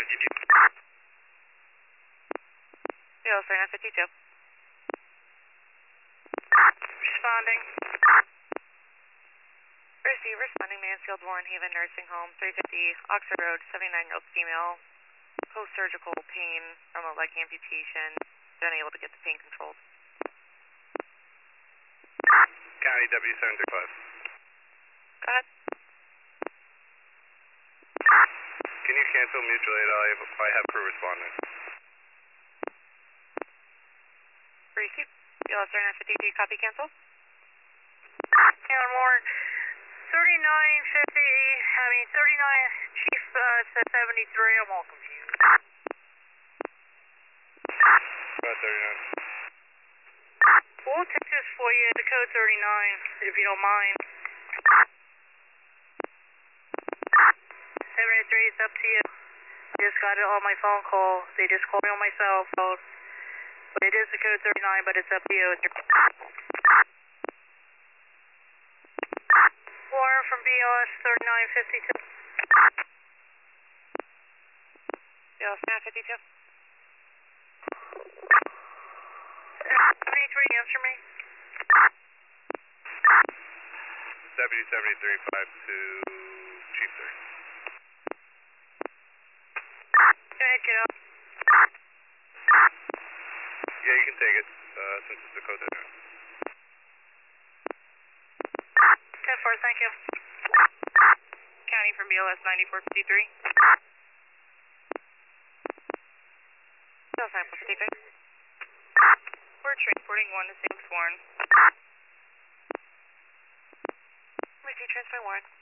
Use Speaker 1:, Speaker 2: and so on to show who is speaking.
Speaker 1: BLS 3952.
Speaker 2: Responding.
Speaker 1: Receive, responding Mansfield Warren Haven Nursing Home, 350 Oxford Road, 79-year-old female, post-surgical pain from a leg amputation, unable to get the pain controlled.
Speaker 3: County W735.
Speaker 1: Go ahead.
Speaker 3: Can you cancel mutual aid? I have crew responding.
Speaker 1: Receive, BLS 3952, copy cancel.
Speaker 2: Town Warren, 3950, I mean 39, Chief said 73, I'm all confused.
Speaker 3: About 39.
Speaker 2: We'll take this for you to code 39, if you don't mind. 783, it's up to you. Just got it on my phone call. They just called me on my cell phone. But it is the code 39, but it's up to you. Warren from BLS 3952.
Speaker 1: BLS 3952.
Speaker 2: 73, answer me.
Speaker 3: Deputy 7352, Chief 3.
Speaker 2: Go ahead, kiddo.
Speaker 3: Yeah, you can take it, since it's the code there.
Speaker 2: 10-4, thank you.
Speaker 1: County from BLS 9453. BLS 9453. We're transporting 1 to St. Warren. Receive, transfer Warren.